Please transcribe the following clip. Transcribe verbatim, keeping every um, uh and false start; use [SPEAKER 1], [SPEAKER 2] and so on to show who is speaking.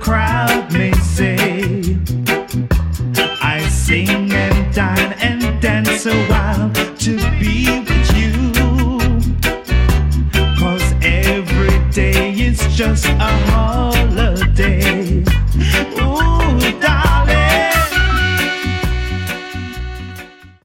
[SPEAKER 1] crowd may say. I sing and dine and dance a while to be with you. Cause every day is just a holiday.